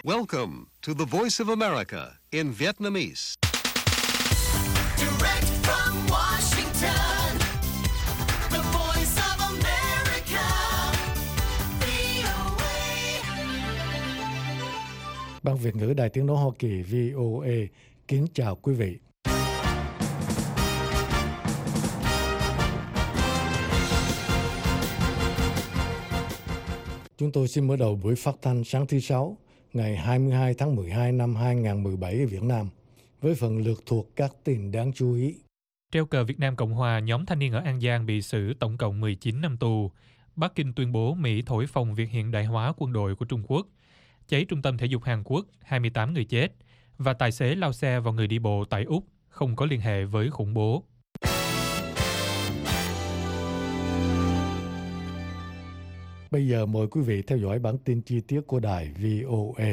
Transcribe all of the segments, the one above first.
Welcome to the Voice of America in Vietnamese. Direct from Washington, the Voice of America, VOA. Ban Việt ngữ Đài Tiếng nói Hoa Kỳ VOA kính chào quý vị. Chúng tôi xin mở đầu buổi phát thanh sáng thứ Sáu, ngày 22 tháng 12 năm 2017 ở Việt Nam, với phần lược thuộc các tin đáng chú ý. Treo cờ Việt Nam Cộng Hòa, nhóm thanh niên ở An Giang bị xử tổng cộng 19 năm tù. Bắc Kinh tuyên bố Mỹ thổi phồng việc hiện đại hóa quân đội của Trung Quốc. Cháy trung tâm thể dục Hàn Quốc, 28 người chết. Và tài xế lao xe vào người đi bộ tại Úc, không có liên hệ với khủng bố. Bây giờ mời quý vị theo dõi bản tin chi tiết của đài VOA.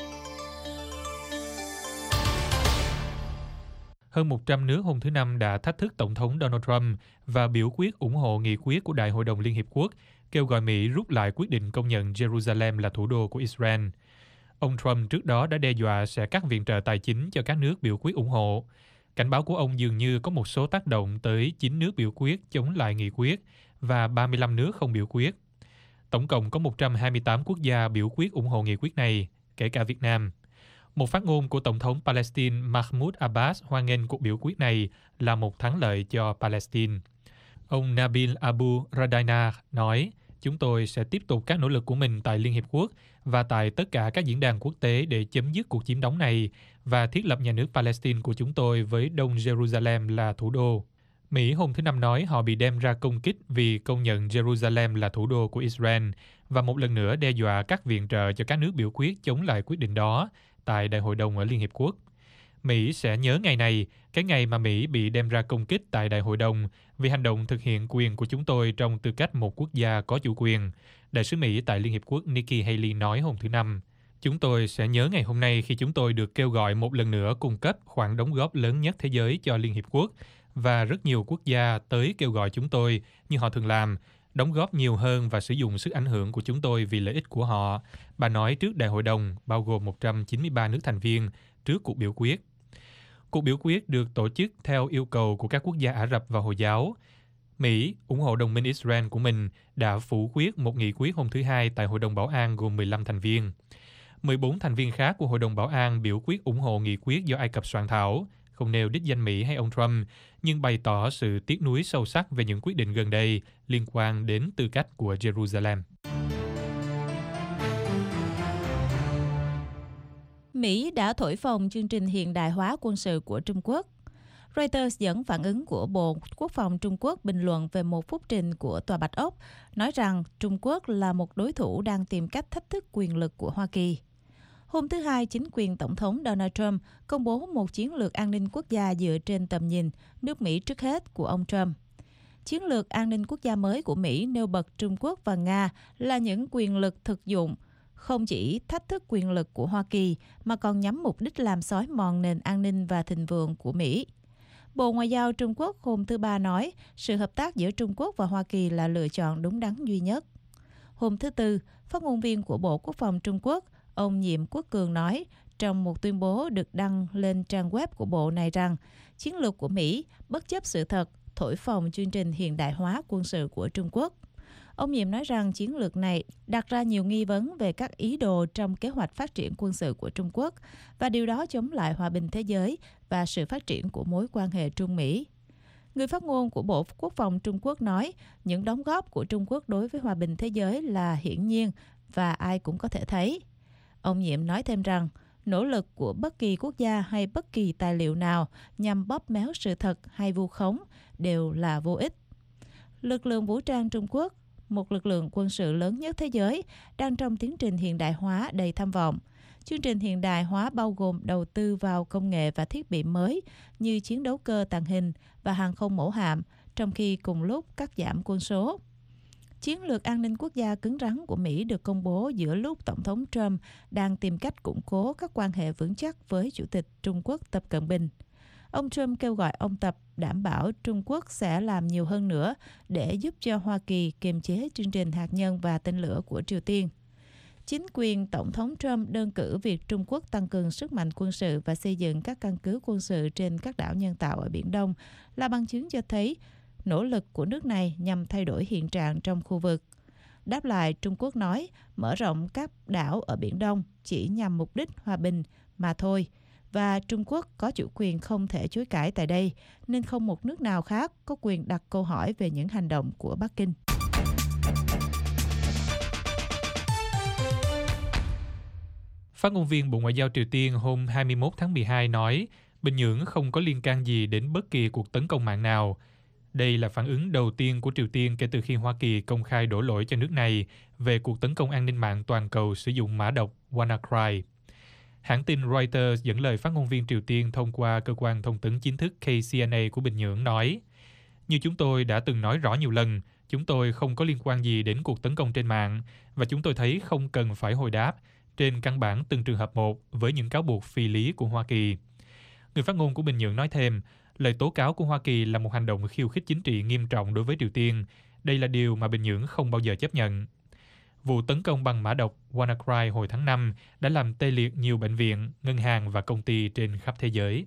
Hơn 100 nước hôm thứ Năm đã thách thức Tổng thống Donald Trump và biểu quyết ủng hộ nghị quyết của Đại hội đồng Liên Hiệp Quốc kêu gọi Mỹ rút lại quyết định công nhận Jerusalem là thủ đô của Israel. Ông Trump trước đó đã đe dọa sẽ cắt viện trợ tài chính cho các nước biểu quyết ủng hộ. Cảnh báo của ông dường như có một số tác động tới 9 nước biểu quyết chống lại nghị quyết và 35 nước không biểu quyết. Tổng cộng có 128 quốc gia biểu quyết ủng hộ nghị quyết này, kể cả Việt Nam. Một phát ngôn của Tổng thống Palestine Mahmoud Abbas hoan nghênh cuộc biểu quyết này là một thắng lợi cho Palestine. Ông Nabil Abu Radainar nói, chúng tôi sẽ tiếp tục các nỗ lực của mình tại Liên Hiệp Quốc và tại tất cả các diễn đàn quốc tế để chấm dứt cuộc chiếm đóng này và thiết lập nhà nước Palestine của chúng tôi với Đông Jerusalem là thủ đô. Mỹ hôm thứ Năm nói họ bị đem ra công kích vì công nhận Jerusalem là thủ đô của Israel và một lần nữa đe dọa cắt viện trợ cho các nước biểu quyết chống lại quyết định đó tại Đại hội đồng ở Liên Hiệp Quốc. Mỹ sẽ nhớ ngày này, cái ngày mà Mỹ bị đem ra công kích tại Đại hội đồng vì hành động thực hiện quyền của chúng tôi trong tư cách một quốc gia có chủ quyền, Đại sứ Mỹ tại Liên Hiệp Quốc Nikki Haley nói hôm thứ Năm. Chúng tôi sẽ nhớ ngày hôm nay khi chúng tôi được kêu gọi một lần nữa cung cấp khoản đóng góp lớn nhất thế giới cho Liên Hiệp Quốc và rất nhiều quốc gia tới kêu gọi chúng tôi, như họ thường làm, đóng góp nhiều hơn và sử dụng sức ảnh hưởng của chúng tôi vì lợi ích của họ, bà nói trước Đại hội đồng, bao gồm 193 nước thành viên, trước cuộc biểu quyết. Cuộc biểu quyết được tổ chức theo yêu cầu của các quốc gia Ả Rập và Hồi giáo. Mỹ, ủng hộ đồng minh Israel của mình, đã phủ quyết một nghị quyết hôm thứ Hai tại Hội đồng Bảo an gồm 15 thành viên. 14 thành viên khác của Hội đồng Bảo an biểu quyết ủng hộ nghị quyết do Ai Cập soạn thảo, không nêu đích danh Mỹ hay ông Trump, nhưng bày tỏ sự tiếc nuối sâu sắc về những quyết định gần đây liên quan đến tư cách của Jerusalem. Mỹ đã thổi phồng chương trình hiện đại hóa quân sự của Trung Quốc. Reuters dẫn phản ứng của Bộ Quốc phòng Trung Quốc bình luận về một phúc trình của Tòa Bạch Ốc, nói rằng Trung Quốc là một đối thủ đang tìm cách thách thức quyền lực của Hoa Kỳ. Hôm thứ Hai, chính quyền Tổng thống Donald Trump công bố một chiến lược an ninh quốc gia dựa trên tầm nhìn nước Mỹ trước hết của ông Trump. Chiến lược an ninh quốc gia mới của Mỹ nêu bật Trung Quốc và Nga là những quyền lực thực dụng, không chỉ thách thức quyền lực của Hoa Kỳ mà còn nhắm mục đích làm xói mòn nền an ninh và thịnh vượng của Mỹ. Bộ Ngoại giao Trung Quốc hôm thứ Ba nói sự hợp tác giữa Trung Quốc và Hoa Kỳ là lựa chọn đúng đắn duy nhất. Hôm thứ Tư, phát ngôn viên của Bộ Quốc phòng Trung Quốc, ông Nhiệm Quốc Cường nói trong một tuyên bố được đăng lên trang web của bộ này rằng chiến lược của Mỹ bất chấp sự thật thổi phồng chương trình hiện đại hóa quân sự của Trung Quốc. Ông Nhiệm nói rằng chiến lược này đặt ra nhiều nghi vấn về các ý đồ trong kế hoạch phát triển quân sự của Trung Quốc và điều đó chống lại hòa bình thế giới và sự phát triển của mối quan hệ Trung Mỹ. Người phát ngôn của Bộ Quốc phòng Trung Quốc nói những đóng góp của Trung Quốc đối với hòa bình thế giới là hiển nhiên và ai cũng có thể thấy. Ông Nhiệm nói thêm rằng nỗ lực của bất kỳ quốc gia hay bất kỳ tài liệu nào nhằm bóp méo sự thật hay vu khống đều là vô ích. Lực lượng vũ trang Trung Quốc, một lực lượng quân sự lớn nhất thế giới, đang trong tiến trình hiện đại hóa đầy tham vọng. Chương trình hiện đại hóa bao gồm đầu tư vào công nghệ và thiết bị mới như chiến đấu cơ tàng hình và hàng không mẫu hạm, trong khi cùng lúc cắt giảm quân số. Chiến lược an ninh quốc gia cứng rắn của Mỹ được công bố giữa lúc Tổng thống Trump đang tìm cách củng cố các quan hệ vững chắc với Chủ tịch Trung Quốc Tập Cận Bình. Ông Trump kêu gọi ông Tập đảm bảo Trung Quốc sẽ làm nhiều hơn nữa để giúp cho Hoa Kỳ kiềm chế chương trình hạt nhân và tên lửa của Triều Tiên. Chính quyền Tổng thống Trump đơn cử việc Trung Quốc tăng cường sức mạnh quân sự và xây dựng các căn cứ quân sự trên các đảo nhân tạo ở Biển Đông là bằng chứng cho thấy nỗ lực của nước này nhằm thay đổi hiện trạng trong khu vực. Đáp lại, Trung Quốc nói mở rộng các đảo ở Biển Đông chỉ nhằm mục đích hòa bình mà thôi, và Trung Quốc có chủ quyền không thể chối cãi tại đây, nên không một nước nào khác có quyền đặt câu hỏi về những hành động của Bắc Kinh. Phát ngôn viên Bộ Ngoại giao Triều Tiên hôm 21 tháng 12 nói Bình Nhưỡng không có liên can gì đến bất kỳ cuộc tấn công mạng nào. Đây là phản ứng đầu tiên của Triều Tiên kể từ khi Hoa Kỳ công khai đổ lỗi cho nước này về cuộc tấn công an ninh mạng toàn cầu sử dụng mã độc WannaCry. Hãng tin Reuters dẫn lời phát ngôn viên Triều Tiên thông qua cơ quan thông tấn chính thức KCNA của Bình Nhưỡng nói, như chúng tôi đã từng nói rõ nhiều lần, chúng tôi không có liên quan gì đến cuộc tấn công trên mạng và chúng tôi thấy không cần phải hồi đáp trên căn bản từng trường hợp một với những cáo buộc phi lý của Hoa Kỳ. Người phát ngôn của Bình Nhưỡng nói thêm, lời tố cáo của Hoa Kỳ là một hành động khiêu khích chính trị nghiêm trọng đối với Triều Tiên. Đây là điều mà Bình Nhưỡng không bao giờ chấp nhận. Vụ tấn công bằng mã độc WannaCry hồi tháng 5 đã làm tê liệt nhiều bệnh viện, ngân hàng và công ty trên khắp thế giới.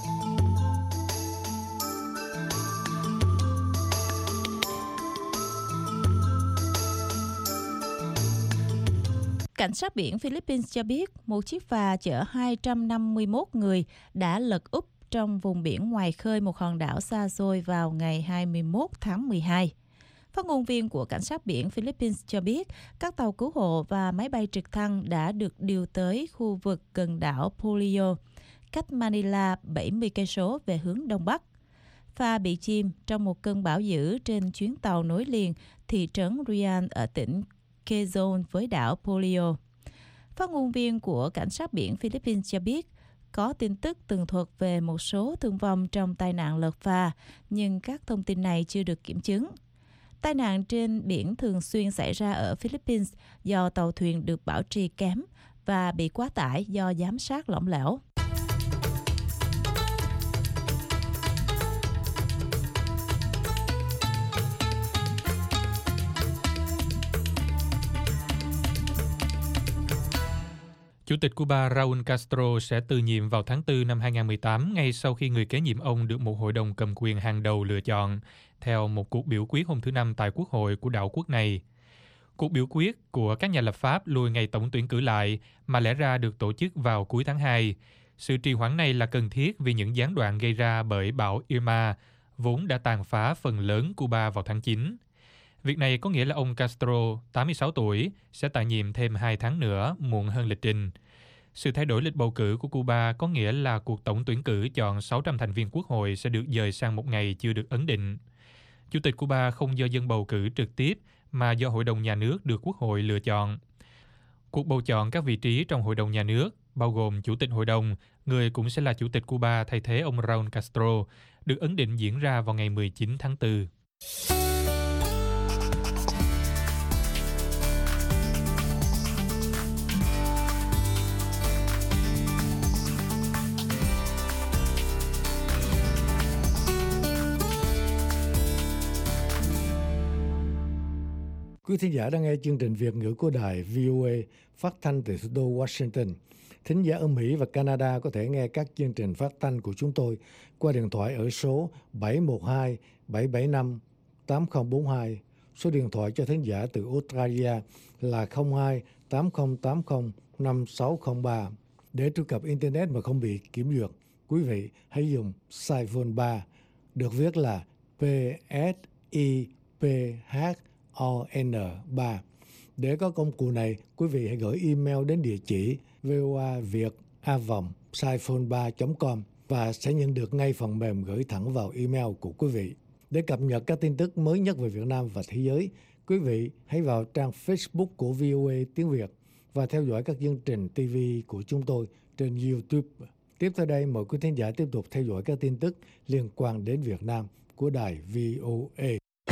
Cảnh sát biển Philippines cho biết một chiếc phà chở 251 người đã lật úp trong vùng biển ngoài khơi một hòn đảo xa xôi vào ngày 21 tháng 12. Phát ngôn viên của Cảnh sát biển Philippines cho biết các tàu cứu hộ và máy bay trực thăng đã được điều tới khu vực gần đảo Polillo, cách Manila 70 cây số về hướng đông bắc. Phà bị chìm trong một cơn bão dữ trên chuyến tàu nối liền thị trấn Rian ở tỉnh Quezon với đảo Polillo. Phát ngôn viên của Cảnh sát biển Philippines cho biết có tin tức tường thuật về một số thương vong trong tai nạn lật phà, nhưng các thông tin này chưa được kiểm chứng. Tai nạn trên biển thường xuyên xảy ra ở Philippines do tàu thuyền được bảo trì kém và bị quá tải do giám sát lỏng lẻo. Chủ tịch Cuba Raúl Castro sẽ từ nhiệm vào tháng 4 năm 2018 ngay sau khi người kế nhiệm ông được một hội đồng cầm quyền hàng đầu lựa chọn, theo một cuộc biểu quyết hôm thứ Năm tại Quốc hội của đảo quốc này. Cuộc biểu quyết của các nhà lập pháp lùi ngày tổng tuyển cử lại mà lẽ ra được tổ chức vào cuối tháng 2. Sự trì hoãn này là cần thiết vì những gián đoạn gây ra bởi bão Irma, vốn đã tàn phá phần lớn Cuba vào tháng 9. Việc này có nghĩa là ông Castro, 86 tuổi, sẽ tại nhiệm thêm 2 tháng nữa, muộn hơn lịch trình. Sự thay đổi lịch bầu cử của Cuba có nghĩa là cuộc tổng tuyển cử chọn 600 thành viên quốc hội sẽ được dời sang một ngày chưa được ấn định. Chủ tịch Cuba không do dân bầu cử trực tiếp mà do Hội đồng Nhà nước được Quốc hội lựa chọn. Cuộc bầu chọn các vị trí trong Hội đồng Nhà nước, bao gồm Chủ tịch Hội đồng, người cũng sẽ là Chủ tịch Cuba thay thế ông Raúl Castro, được ấn định diễn ra vào ngày 19 tháng 4. Quý thính giả đang nghe chương trình Việt ngữ của đài VOA phát thanh từ thủ đô Washington. Thính giả ở Mỹ và Canada có thể nghe các chương trình phát thanh của chúng tôi qua điện thoại ở số 712-775-8042. Số điện thoại cho thính giả từ Australia là 02-8080-5603. Để truy cập Internet mà không bị kiểm duyệt, quý vị hãy dùng Siphone 3, được viết là PSIPHON3. Để có công cụ này, quý vị hãy gửi email đến địa chỉ voaviet@siphone3.com và sẽ nhận được ngay phần mềm gửi thẳng vào email của quý vị. Để cập nhật các tin tức mới nhất về Việt Nam và thế giới, quý vị hãy vào trang Facebook của VOA Tiếng Việt và theo dõi các chương trình TV của chúng tôi trên YouTube. Tiếp theo đây, mời quý thính giả tiếp tục theo dõi các tin tức liên quan đến Việt Nam của đài VOA.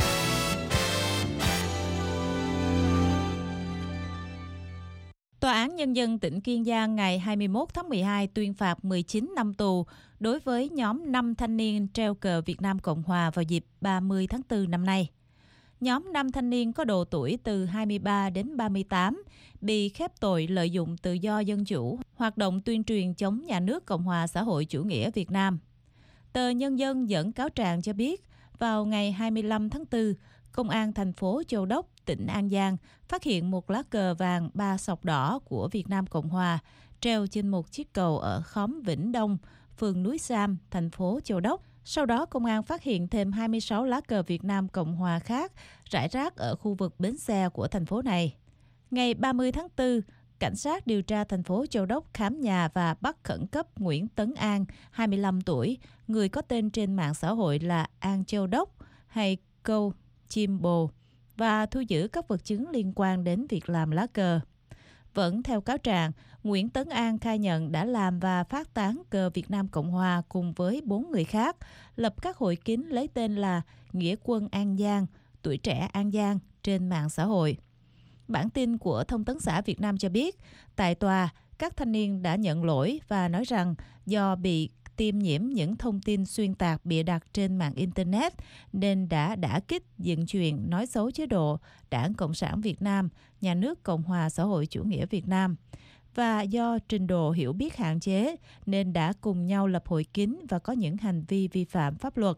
Tòa án Nhân dân tỉnh Kiên Giang ngày 21 tháng 12 tuyên phạt 19 năm tù đối với nhóm 5 thanh niên treo cờ Việt Nam Cộng Hòa vào dịp 30 tháng 4 năm nay. Nhóm 5 thanh niên có độ tuổi từ 23 đến 38 bị khép tội lợi dụng tự do dân chủ, hoạt động tuyên truyền chống nhà nước Cộng hòa xã hội chủ nghĩa Việt Nam. Tờ Nhân dân dẫn cáo trạng cho biết, vào ngày 25 tháng 4, Công an thành phố Châu Đốc, tỉnh An Giang phát hiện một lá cờ vàng 3 sọc đỏ của Việt Nam Cộng Hòa treo trên một chiếc cầu ở khóm Vĩnh Đông, phường Núi Sam, thành phố Châu Đốc. Sau đó, công an phát hiện thêm 26 lá cờ Việt Nam Cộng Hòa khác rải rác ở khu vực bến xe của thành phố này. Ngày 30 tháng 4, cảnh sát điều tra thành phố Châu Đốc khám nhà và bắt khẩn cấp Nguyễn Tấn An, 25 tuổi, người có tên trên mạng xã hội là An Châu Đốc hay Câu Chim Bồ, và thu giữ các vật chứng liên quan đến việc làm lá cờ. Vẫn theo cáo trạng, Nguyễn Tấn An khai nhận đã làm và phát tán cờ Việt Nam Cộng Hòa cùng với 4 người khác, lập các hội kín lấy tên là Nghĩa quân An Giang, Tuổi trẻ An Giang trên mạng xã hội. Bản tin của Thông tấn xã Việt Nam cho biết, tại tòa, các thanh niên đã nhận lỗi và nói rằng do bị tiêm nhiễm những thông tin xuyên tạc bịa đặt trên mạng Internet nên đã kích, dựng chuyện, nói xấu chế độ, Đảng Cộng sản Việt Nam, Nhà nước Cộng hòa xã hội chủ nghĩa Việt Nam. Và do trình độ hiểu biết hạn chế nên đã cùng nhau lập hội kín và có những hành vi vi phạm pháp luật.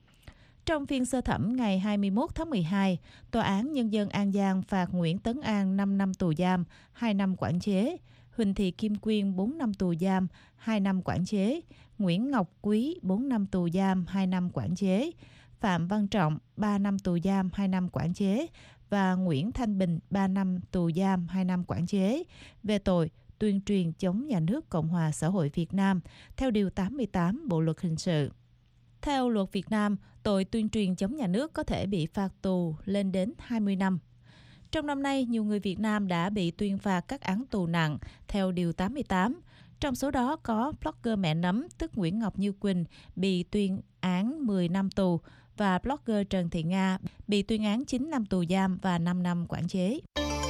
Trong phiên sơ thẩm ngày 21 tháng 12, Tòa án Nhân dân An Giang phạt Nguyễn Tấn An 5 năm tù giam, 2 năm quản chế, Huỳnh Thị Kim Quyên 4 năm tù giam, 2 năm quản chế, Nguyễn Ngọc Quý 4 năm tù giam, 2 năm quản chế, Phạm Văn Trọng 3 năm tù giam, 2 năm quản chế và Nguyễn Thanh Bình 3 năm tù giam, 2 năm quản chế về tội tuyên truyền chống nhà nước Cộng hòa xã hội Việt Nam theo Điều 88 Bộ Luật Hình sự. Theo luật Việt Nam, tội tuyên truyền chống nhà nước có thể bị phạt tù lên đến 20 năm. Trong năm nay, nhiều người Việt Nam đã bị tuyên phạt các án tù nặng theo Điều 88. Trong số đó có blogger Mẹ Nấm, tức Nguyễn Ngọc Như Quỳnh, bị tuyên án 10 năm tù và blogger Trần Thị Nga bị tuyên án 9 năm tù giam và 5 năm quản chế.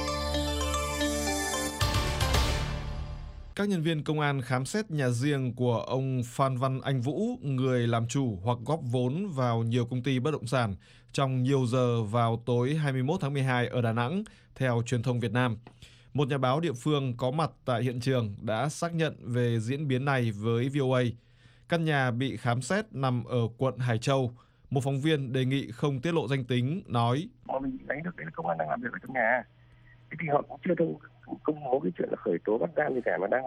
Các nhân viên công an khám xét nhà riêng của ông Phan Văn Anh Vũ, người làm chủ hoặc góp vốn vào nhiều công ty bất động sản trong nhiều giờ vào tối 21 tháng 12 ở Đà Nẵng, theo truyền thông Việt Nam. Một nhà báo địa phương có mặt tại hiện trường đã xác nhận về diễn biến này với VOA. Căn nhà bị khám xét nằm ở quận Hải Châu. Một phóng viên đề nghị không tiết lộ danh tính, nói: Mình đánh được đấy là công an đang làm việc ở trong nhà. Thế thì họ cũng chưa công bố cái chuyện là khởi tố bắt giam gì cả, mà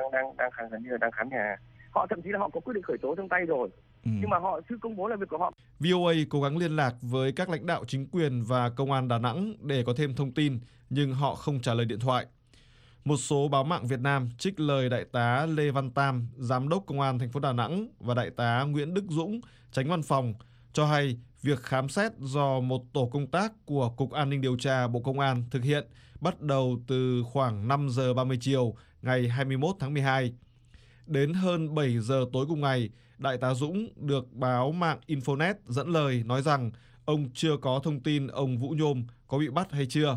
đang khám nhà. Họ thậm chí là họ có quyết định khởi tố trong tay rồi, nhưng mà họ chưa công bố là việc của họ. VOA cố gắng liên lạc với các lãnh đạo chính quyền và công an Đà Nẵng để có thêm thông tin, nhưng họ không trả lời điện thoại. Một số báo mạng Việt Nam trích lời Đại tá Lê Văn Tam, Giám đốc Công an thành phố Đà Nẵng và Đại tá Nguyễn Đức Dũng, Chánh Văn phòng, cho hay việc khám xét do một tổ công tác của Cục An ninh Điều tra Bộ Công an thực hiện bắt đầu từ khoảng 5 giờ 30 chiều ngày 21 tháng 12. Đến hơn 7 giờ tối cùng ngày, Đại tá Dũng được báo mạng Infonet dẫn lời nói rằng ông chưa có thông tin ông Vũ Nhôm có bị bắt hay chưa.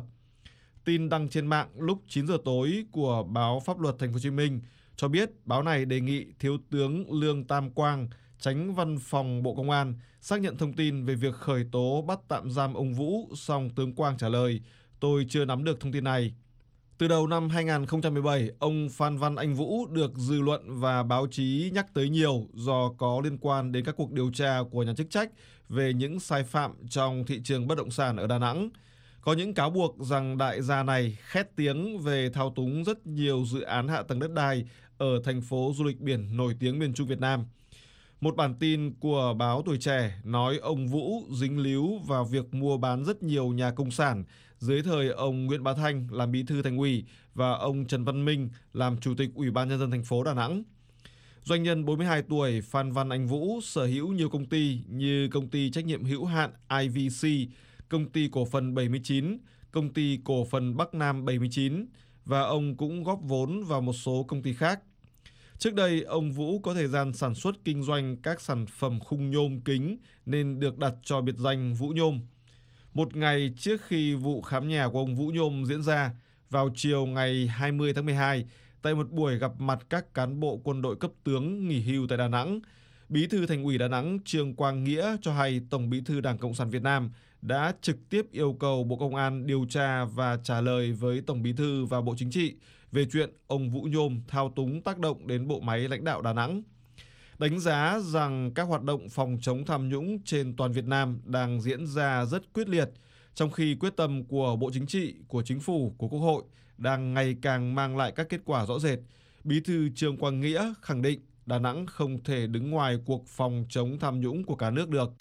Tin đăng trên mạng lúc 9 giờ tối của báo Pháp luật Thành phố Hồ Chí Minh cho biết báo này đề nghị Thiếu tướng Lương Tam Quang, Chánh Văn phòng Bộ Công an, xác nhận thông tin về việc khởi tố bắt tạm giam ông Vũ, song tướng Quang trả lời: "Tôi chưa nắm được thông tin này." Từ đầu năm 2017, ông Phan Văn Anh Vũ được dư luận và báo chí nhắc tới nhiều do có liên quan đến các cuộc điều tra của nhà chức trách về những sai phạm trong thị trường bất động sản ở Đà Nẵng. Có những cáo buộc rằng đại gia này khét tiếng về thao túng rất nhiều dự án hạ tầng đất đai ở thành phố du lịch biển nổi tiếng miền Trung Việt Nam. Một bản tin của báo Tuổi Trẻ nói ông Vũ dính líu vào việc mua bán rất nhiều nhà công sản dưới thời ông Nguyễn Bá Thanh làm bí thư Thành ủy và ông Trần Văn Minh làm chủ tịch Ủy ban nhân dân thành phố Đà Nẵng. Doanh nhân 42 tuổi Phan Văn Anh Vũ sở hữu nhiều công ty như công ty trách nhiệm hữu hạn IVC, công ty cổ phần 79, công ty cổ phần Bắc Nam 79 và ông cũng góp vốn vào một số công ty khác. Trước đây, ông Vũ có thời gian sản xuất kinh doanh các sản phẩm khung nhôm kính nên được đặt cho biệt danh Vũ Nhôm. Một ngày trước khi vụ khám nhà của ông Vũ Nhôm diễn ra, vào chiều ngày 20 tháng 12, tại một buổi gặp mặt các cán bộ quân đội cấp tướng nghỉ hưu tại Đà Nẵng, Bí thư Thành ủy Đà Nẵng Trương Quang Nghĩa cho hay Tổng Bí thư Đảng Cộng sản Việt Nam đã trực tiếp yêu cầu Bộ Công an điều tra và trả lời với Tổng Bí thư và Bộ Chính trị về chuyện ông Vũ Nhôm thao túng tác động đến bộ máy lãnh đạo Đà Nẵng. Đánh giá rằng các hoạt động phòng chống tham nhũng trên toàn Việt Nam đang diễn ra rất quyết liệt, trong khi quyết tâm của Bộ Chính trị, của Chính phủ, của Quốc hội đang ngày càng mang lại các kết quả rõ rệt. Bí thư Trương Quang Nghĩa khẳng định Đà Nẵng không thể đứng ngoài cuộc phòng chống tham nhũng của cả nước được.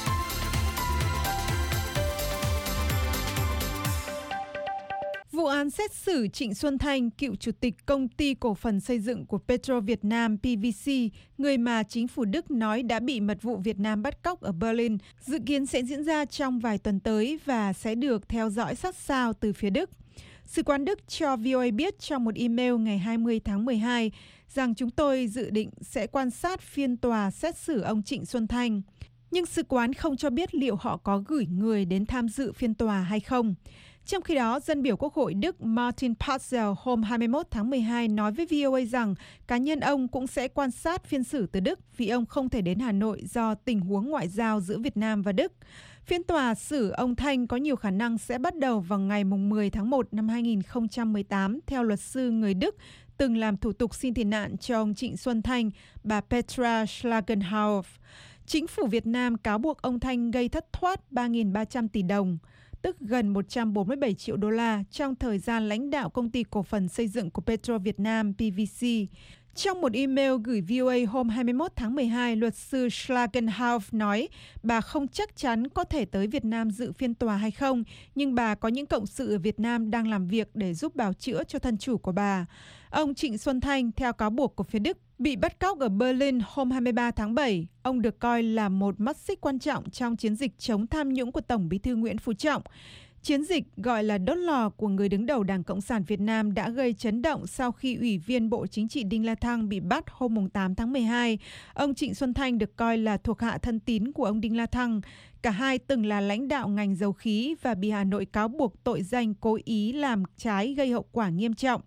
Vụ án xét xử Trịnh Xuân Thanh, cựu chủ tịch công ty cổ phần xây dựng của Petro Việt Nam PVC, người mà chính phủ Đức nói đã bị mật vụ Việt Nam bắt cóc ở Berlin, dự kiến sẽ diễn ra trong vài tuần tới và sẽ được theo dõi sát sao từ phía Đức. Sứ quán Đức cho VOA biết trong một email ngày 20 tháng 12 rằng chúng tôi dự định sẽ quan sát phiên tòa xét xử ông Trịnh Xuân Thanh. Nhưng sứ quán không cho biết liệu họ có gửi người đến tham dự phiên tòa hay không. Trong khi đó, dân biểu Quốc hội Đức Martin Patzelt hôm 21 tháng 12 nói với VOA rằng cá nhân ông cũng sẽ quan sát phiên xử từ Đức vì ông không thể đến Hà Nội do tình huống ngoại giao giữa Việt Nam và Đức. Phiên tòa xử ông Thanh có nhiều khả năng sẽ bắt đầu vào ngày 10 tháng 1 năm 2018 theo luật sư người Đức từng làm thủ tục xin tị nạn cho ông Trịnh Xuân Thanh, bà Petra Schlagenhauer. Chính phủ Việt Nam cáo buộc ông Thanh gây thất thoát 3.300 tỷ đồng, tức gần 147 triệu đô la trong thời gian lãnh đạo công ty cổ phần xây dựng của Petro Việt Nam PVC. Trong một email gửi VOA hôm 21 tháng 12, luật sư Schlagenhauer nói bà không chắc chắn có thể tới Việt Nam dự phiên tòa hay không, nhưng bà có những cộng sự ở Việt Nam đang làm việc để giúp bào chữa cho thân chủ của bà. Ông Trịnh Xuân Thanh, theo cáo buộc của phía Đức, bị bắt cóc ở Berlin hôm 23 tháng 7. Ông được coi là một mắt xích quan trọng trong chiến dịch chống tham nhũng của Tổng Bí thư Nguyễn Phú Trọng. Chiến dịch gọi là đốt lò của người đứng đầu Đảng Cộng sản Việt Nam đã gây chấn động sau khi Ủy viên Bộ Chính trị Đinh La Thăng bị bắt hôm 8 tháng 12. Ông Trịnh Xuân Thanh được coi là thuộc hạ thân tín của ông Đinh La Thăng. Cả hai từng là lãnh đạo ngành dầu khí và bị Hà Nội cáo buộc tội danh cố ý làm trái gây hậu quả nghiêm trọng.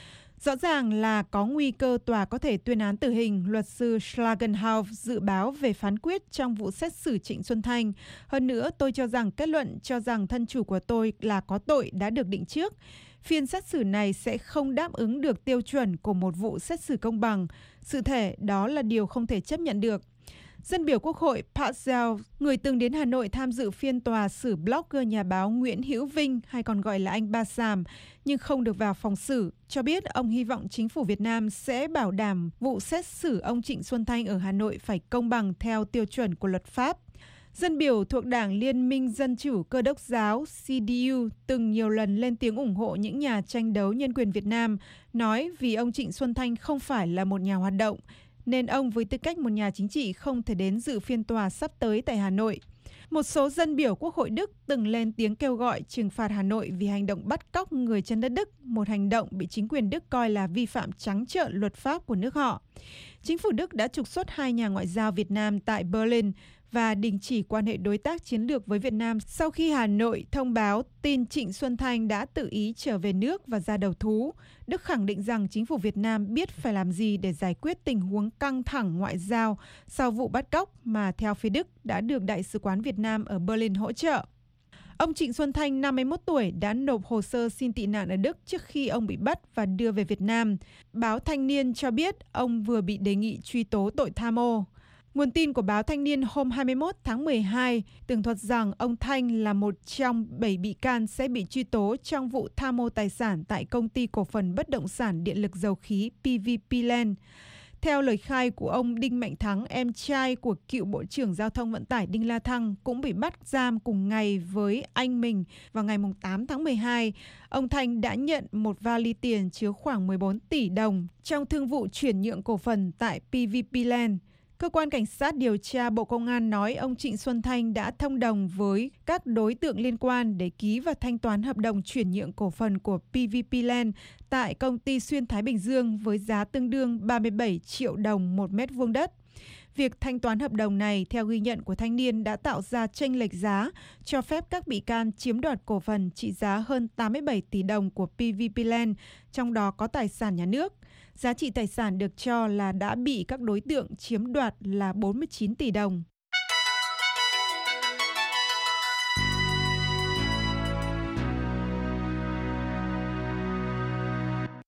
Rõ ràng là có nguy cơ tòa có thể tuyên án tử hình, luật sư Schlagenhauer dự báo về phán quyết trong vụ xét xử Trịnh Xuân Thanh. Hơn nữa, tôi cho rằng kết luận cho rằng thân chủ của tôi là có tội đã được định trước. Phiên xét xử này sẽ không đáp ứng được tiêu chuẩn của một vụ xét xử công bằng. Sự thể đó là điều không thể chấp nhận được. Dân biểu Quốc hội Patzelt, người từng đến Hà Nội tham dự phiên tòa xử blogger nhà báo Nguyễn Hữu Vinh, hay còn gọi là anh Ba Sàm, nhưng không được vào phòng xử, cho biết ông hy vọng chính phủ Việt Nam sẽ bảo đảm vụ xét xử ông Trịnh Xuân Thanh ở Hà Nội phải công bằng theo tiêu chuẩn của luật pháp. Dân biểu thuộc Đảng Liên minh Dân chủ Cơ đốc giáo CDU từng nhiều lần lên tiếng ủng hộ những nhà tranh đấu nhân quyền Việt Nam, nói vì ông Trịnh Xuân Thanh không phải là một nhà hoạt động, nên ông với tư cách một nhà chính trị không thể đến dự phiên tòa sắp tới tại Hà Nội. Một số dân biểu Quốc hội Đức từng lên tiếng kêu gọi trừng phạt Hà Nội vì hành động bắt cóc người trên đất Đức, một hành động bị chính quyền Đức coi là vi phạm trắng trợn luật pháp của nước họ. Chính phủ Đức đã trục xuất 2 nhà ngoại giao Việt Nam tại Berlin và đình chỉ quan hệ đối tác chiến lược với Việt Nam sau khi Hà Nội thông báo tin Trịnh Xuân Thanh đã tự ý trở về nước và ra đầu thú. Đức khẳng định rằng chính phủ Việt Nam biết phải làm gì để giải quyết tình huống căng thẳng ngoại giao sau vụ bắt cóc mà theo phía Đức đã được Đại sứ quán Việt Nam ở Berlin hỗ trợ. Ông Trịnh Xuân Thanh, 51 tuổi, đã nộp hồ sơ xin tị nạn ở Đức trước khi ông bị bắt và đưa về Việt Nam. Báo Thanh niên cho biết ông vừa bị đề nghị truy tố tội tham ô. Nguồn tin của báo Thanh niên hôm 21 tháng 12 tường thuật rằng ông Thanh là một trong 7 bị can sẽ bị truy tố trong vụ tham ô tài sản tại công ty cổ phần bất động sản điện lực dầu khí PVP Land. Theo lời khai của ông Đinh Mạnh Thắng, em trai của cựu Bộ trưởng Giao thông Vận tải Đinh La Thăng cũng bị bắt giam cùng ngày với anh mình vào ngày 8 tháng 12. Ông Thanh đã nhận một vali tiền chứa khoảng 14 tỷ đồng trong thương vụ chuyển nhượng cổ phần tại PVP Land. Cơ quan Cảnh sát điều tra Bộ Công an nói ông Trịnh Xuân Thanh đã thông đồng với các đối tượng liên quan để ký và thanh toán hợp đồng chuyển nhượng cổ phần của PVP Land tại công ty Xuyên Thái Bình Dương với giá tương đương 37 triệu đồng một mét vuông đất. Việc thanh toán hợp đồng này, theo ghi nhận của Thanh niên, đã tạo ra chênh lệch giá, cho phép các bị can chiếm đoạt cổ phần trị giá hơn 87 tỷ đồng của PVP Land, trong đó có tài sản nhà nước. Giá trị tài sản được cho là đã bị các đối tượng chiếm đoạt là 49 tỷ đồng.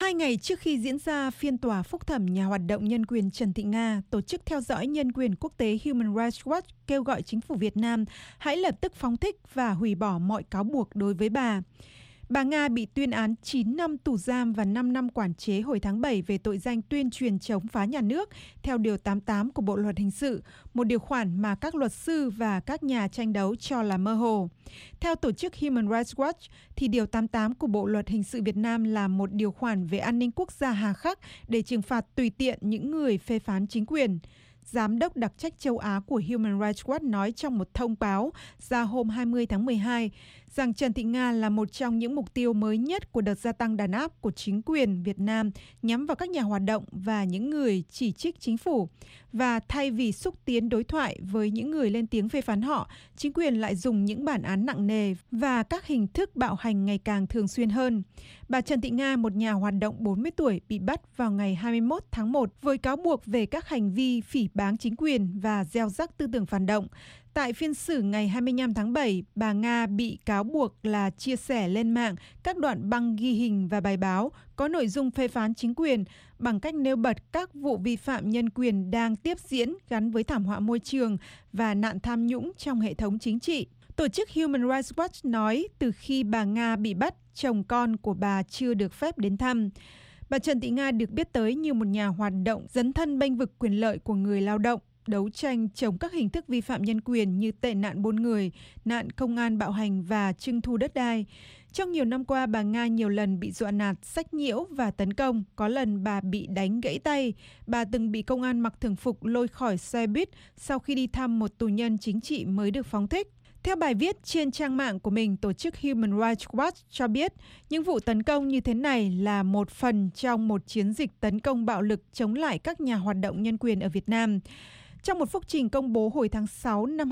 2 ngày trước khi diễn ra phiên tòa phúc thẩm nhà hoạt động nhân quyền Trần Thị Nga, tổ chức theo dõi nhân quyền quốc tế Human Rights Watch kêu gọi chính phủ Việt Nam hãy lập tức phóng thích và hủy bỏ mọi cáo buộc đối với bà. Bà Nga bị tuyên án 9 năm tù giam và 5 năm quản chế hồi tháng 7 về tội danh tuyên truyền chống phá nhà nước theo Điều 88 của Bộ Luật Hình sự, một điều khoản mà các luật sư và các nhà tranh đấu cho là mơ hồ. Theo tổ chức Human Rights Watch, thì Điều 88 của Bộ Luật Hình sự Việt Nam là một điều khoản về an ninh quốc gia hà khắc để trừng phạt tùy tiện những người phê phán chính quyền. Giám đốc đặc trách châu Á của Human Rights Watch nói trong một thông báo ra hôm 20 tháng 12 rằng Trần Thị Nga là một trong những mục tiêu mới nhất của đợt gia tăng đàn áp của chính quyền Việt Nam nhắm vào các nhà hoạt động và những người chỉ trích chính phủ. Và thay vì xúc tiến đối thoại với những người lên tiếng phê phán họ, chính quyền lại dùng những bản án nặng nề và các hình thức bạo hành ngày càng thường xuyên hơn. Bà Trần Thị Nga, một nhà hoạt động 40 tuổi, bị bắt vào ngày 21 tháng 1 với cáo buộc về các hành vi phỉ báng chính quyền và gieo rắc tư tưởng phản động. Tại phiên xử ngày 25 tháng 7, bà Nga bị cáo buộc là chia sẻ lên mạng các đoạn băng ghi hình và bài báo có nội dung phê phán chính quyền bằng cách nêu bật các vụ vi phạm nhân quyền đang tiếp diễn gắn với thảm họa môi trường và nạn tham nhũng trong hệ thống chính trị. Tổ chức Human Rights Watch nói từ khi bà Nga bị bắt, chồng con của bà chưa được phép đến thăm. Bà Trần Thị Nga được biết tới như một nhà hoạt động dấn thân bênh vực quyền lợi của người lao động, đấu tranh chống các hình thức vi phạm nhân quyền như tệ nạn buôn người, nạn công an bạo hành và trưng thu đất đai. Trong nhiều năm qua, bà Nga nhiều lần bị dọa nạt, sách nhiễu và tấn công. Có lần bà bị đánh gãy tay. Bà từng bị công an mặc thường phục lôi khỏi xe buýt sau khi đi thăm một tù nhân chính trị mới được phóng thích. Theo bài viết trên trang mạng của mình, tổ chức Human Rights Watch cho biết những vụ tấn công như thế này là một phần trong một chiến dịch tấn công bạo lực chống lại các nhà hoạt động nhân quyền ở Việt Nam. Trong một phúc trình công bố hồi tháng 6 năm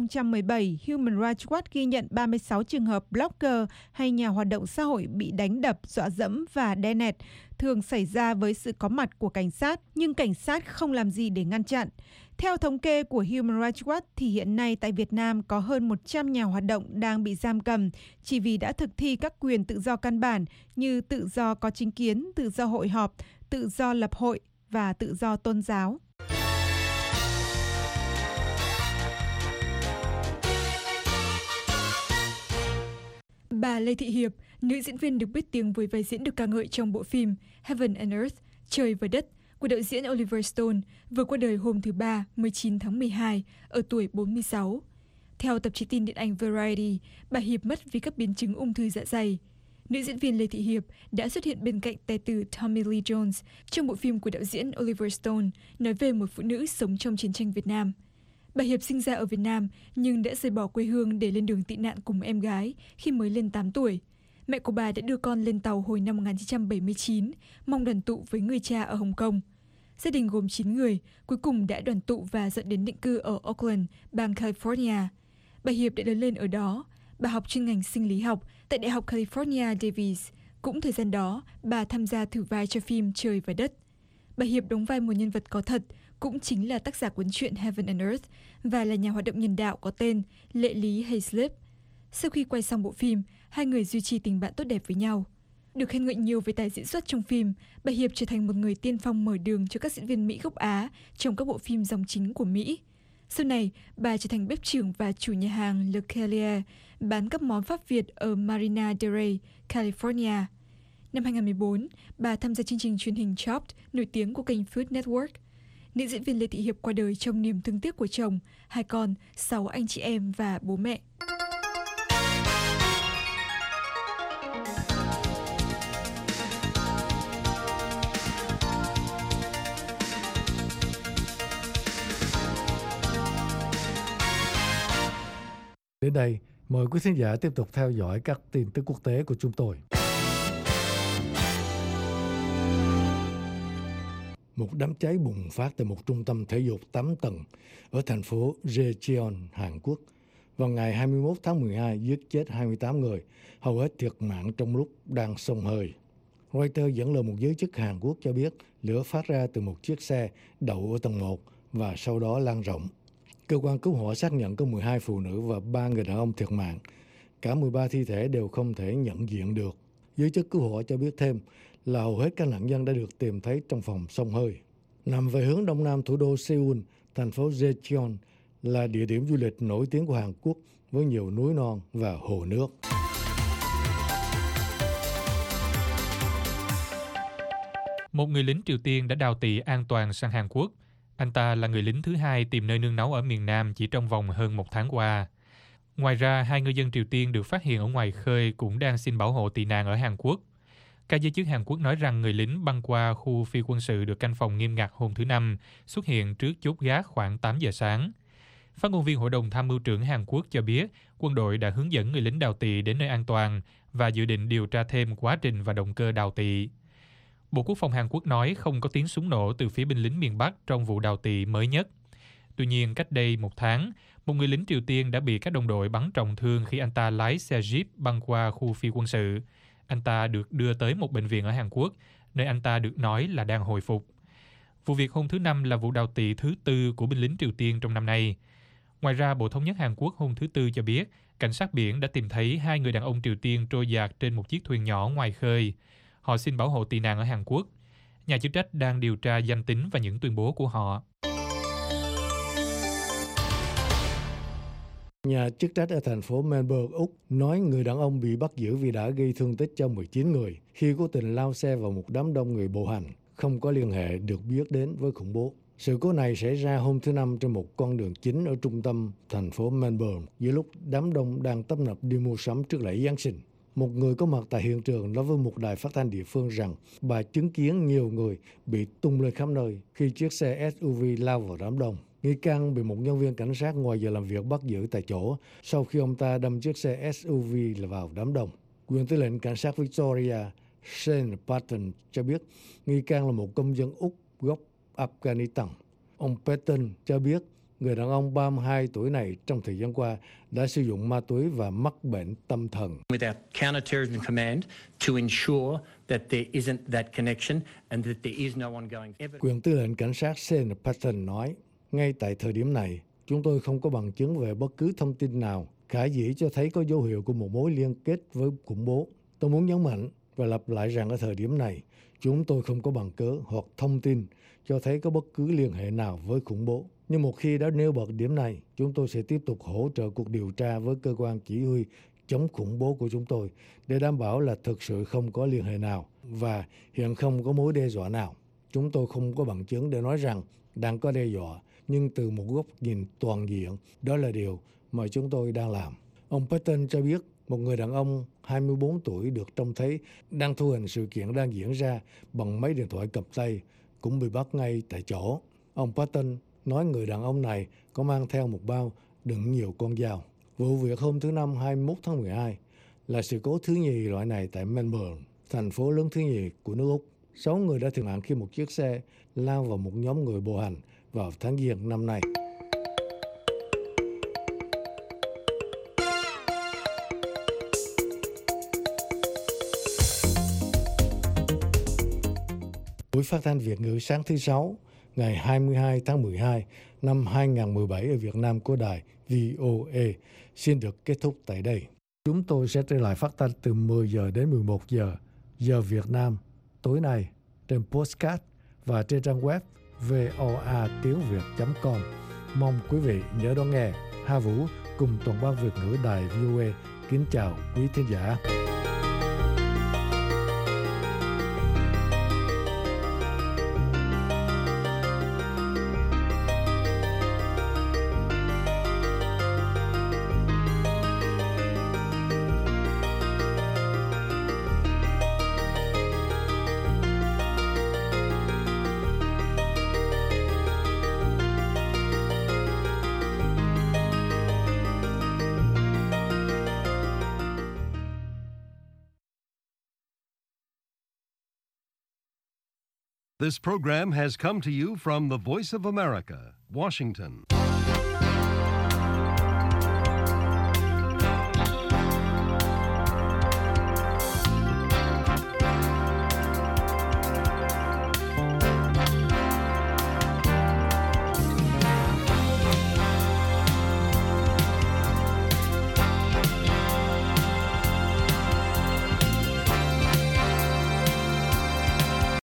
2017, Human Rights Watch ghi nhận 36 trường hợp blogger hay nhà hoạt động xã hội bị đánh đập, dọa dẫm và đe nẹt, thường xảy ra với sự có mặt của cảnh sát, nhưng cảnh sát không làm gì để ngăn chặn. Theo thống kê của Human Rights Watch thì hiện nay tại Việt Nam có hơn 100 nhà hoạt động đang bị giam cầm chỉ vì đã thực thi các quyền tự do căn bản như tự do có chính kiến, tự do hội họp, tự do lập hội và tự do tôn giáo. Bà Lê Thị Hiệp, nữ diễn viên được biết tiếng với vai diễn được ca ngợi trong bộ phim Heaven and Earth, Trời và Đất của đạo diễn Oliver Stone, vừa qua đời hôm thứ Ba, 19 tháng 12, ở tuổi 46. Theo tạp chí tin điện Anh Variety, bà Hiệp mất vì các biến chứng ung thư dạ dày. Nữ diễn viên Lê Thị Hiệp đã xuất hiện bên cạnh tài tử Tommy Lee Jones trong bộ phim của đạo diễn Oliver Stone nói về một phụ nữ sống trong chiến tranh Việt Nam. Bà Hiệp sinh ra ở Việt Nam nhưng đã rời bỏ quê hương để lên đường tị nạn cùng em gái khi mới lên 8 tuổi. Mẹ của bà đã đưa con lên tàu hồi năm 1979, mong đoàn tụ với người cha ở Hồng Kông. Gia đình gồm 9 người, cuối cùng đã đoàn tụ và dọn đến định cư ở Oakland, bang California. Bà Hiệp đã lớn lên ở đó. Bà học chuyên ngành sinh lý học tại Đại học California Davis. Cũng thời gian đó, bà tham gia thử vai cho phim Trời và Đất. Bà Hiệp đóng vai một nhân vật có thật, cũng chính là tác giả cuốn truyện Heaven and Earth và là nhà hoạt động nhân đạo có tên Lệ Lý Hayslip. Sau khi quay xong bộ phim, hai người duy trì tình bạn tốt đẹp với nhau. Được khen ngợi nhiều về tài diễn xuất trong phim, bà Hiệp trở thành một người tiên phong mở đường cho các diễn viên Mỹ gốc Á trong các bộ phim dòng chính của Mỹ. Sau này, bà trở thành bếp trưởng và chủ nhà hàng Le Cellier, bán các món Pháp Việt ở Marina del Rey, California. Năm 2014, bà tham gia chương trình truyền hình Chopped, nổi tiếng của kênh Food Network. Nữ diễn viên Lê Thị Hiệp qua đời trong niềm thương tiếc của chồng, 2 con, 6 anh chị em và bố mẹ. Đến đây, mời quý khán giả tiếp tục theo dõi các tin tức quốc tế của chúng tôi. Một đám cháy bùng phát tại một trung tâm thể dục 8 tầng ở thành phố Jecheon, Hàn Quốc vào ngày 21 tháng 12 giết chết 28 người, hầu hết thiệt mạng trong lúc đang xông hơi. Reuters dẫn lời một giới chức Hàn Quốc cho biết lửa phát ra từ một chiếc xe đậu ở tầng 1 và sau đó lan rộng. Cơ quan cứu hộ xác nhận có 12 phụ nữ và 3 người đàn ông thiệt mạng. Cả 13 thi thể đều không thể nhận diện được. Giới chức cứu hộ cho biết thêm là hầu hết các nạn nhân đã được tìm thấy trong phòng xông hơi. Nằm về hướng đông nam thủ đô Seoul, thành phố Jecheon là địa điểm du lịch nổi tiếng của Hàn Quốc với nhiều núi non và hồ nước. Một người lính Triều Tiên đã đào tị an toàn sang Hàn Quốc. Anh ta là người lính thứ hai tìm nơi nương náu ở miền Nam chỉ trong vòng hơn một tháng qua. Ngoài ra, 2 ngư dân Triều Tiên được phát hiện ở ngoài khơi cũng đang xin bảo hộ tị nạn ở Hàn Quốc. Các giới chức Hàn Quốc nói rằng người lính băng qua khu phi quân sự được canh phòng nghiêm ngặt hôm thứ Năm xuất hiện trước chốt gác khoảng 8 giờ sáng. Phát ngôn viên Hội đồng Tham mưu trưởng Hàn Quốc cho biết quân đội đã hướng dẫn người lính đào tị đến nơi an toàn và dự định điều tra thêm quá trình và động cơ đào tị. Bộ Quốc phòng Hàn Quốc nói không có tiếng súng nổ từ phía binh lính miền Bắc trong vụ đào tị mới nhất. Tuy nhiên, cách đây một tháng, một người lính Triều Tiên đã bị các đồng đội bắn trọng thương khi anh ta lái xe Jeep băng qua khu phi quân sự. Anh ta được đưa tới một bệnh viện ở Hàn Quốc, nơi anh ta được nói là đang hồi phục. Vụ việc hôm thứ Năm là vụ đào tị thứ 4 của binh lính Triều Tiên trong năm nay. Ngoài ra, Bộ Thống nhất Hàn Quốc hôm thứ Tư cho biết cảnh sát biển đã tìm thấy 2 người đàn ông Triều Tiên trôi dạt trên một chiếc thuyền nhỏ ngoài khơi. Họ xin bảo hộ tị nạn ở Hàn Quốc. Nhà chức trách đang điều tra danh tính và những tuyên bố của họ. Nhà chức trách ở thành phố Melbourne, Úc nói người đàn ông bị bắt giữ vì đã gây thương tích cho 19 người khi cố tình lao xe vào một đám đông người bộ hành, không có liên hệ được biết đến với khủng bố. Sự cố này xảy ra hôm thứ Năm trên một con đường chính ở trung tâm thành phố Melbourne, giữa lúc đám đông đang tấp nập đi mua sắm trước lễ Giáng sinh. Một người có mặt tại hiện trường nói với một đài phát thanh địa phương rằng bà chứng kiến nhiều người bị tung lên khắp nơi khi chiếc xe SUV lao vào đám đông. Nghi can bị một nhân viên cảnh sát ngoài giờ làm việc bắt giữ tại chỗ sau khi ông ta đâm chiếc xe SUV vào đám đông. Quyền tư lệnh cảnh sát Victoria Shane Patton cho biết nghi can là một công dân Úc gốc Afghanistan. Ông Patton cho biết người đàn ông 32 tuổi này trong thời gian qua đã sử dụng ma túy và mắc bệnh tâm thần. With our counter-terrorism command to ensure that there isn't that connection and that there is no ongoing evidence. Quyền tư lệnh cảnh sát Shane Patton nói, ngay tại thời điểm này, chúng tôi không có bằng chứng về bất cứ thông tin nào khả dĩ cho thấy có dấu hiệu của một mối liên kết với khủng bố. Tôi muốn nhấn mạnh và lặp lại rằng ở thời điểm này, chúng tôi không có bằng cớ hoặc thông tin cho thấy có bất cứ liên hệ nào với khủng bố. Nhưng một khi đã nêu bật điểm này, chúng tôi sẽ tiếp tục hỗ trợ cuộc điều tra với cơ quan chỉ huy chống khủng bố của chúng tôi để đảm bảo là thực sự không có liên hệ nào và hiện không có mối đe dọa nào. Chúng tôi không có bằng chứng để nói rằng đang có đe dọa, nhưng từ một góc nhìn toàn diện, đó là điều mà chúng tôi đang làm. Ông Patton cho biết một người đàn ông 24 tuổi được trông thấy đang thu hình sự kiện đang diễn ra bằng máy điện thoại cầm tay cũng bị bắt ngay tại chỗ. Ông Patton nói người đàn ông này có mang theo một bao đựng nhiều con dao. Vụ việc hôm thứ Năm 21 tháng 12 là sự cố thứ nhì loại này tại Melbourne, thành phố lớn thứ nhì của nước Úc. 6 người đã thiệt mạng khi một chiếc xe lao vào một nhóm người bộ hành vào tháng Giêng năm nay. Buổi phát thanh Việt ngữ sáng thứ Sáu, ngày 22 tháng 12 năm 2017 ở Việt Nam của đài VOA xin được kết thúc tại đây. Chúng tôi sẽ trở lại phát thanh từ 10 giờ đến 11 giờ, giờ Việt Nam, tối nay trên podcast và trên trang web voatiếngviet.com. Mong quý vị nhớ đón nghe. Hà Vũ cùng toàn ban Việt ngữ đài VOA kính chào quý thính giả. This program has come to you from the Voice of America, Washington.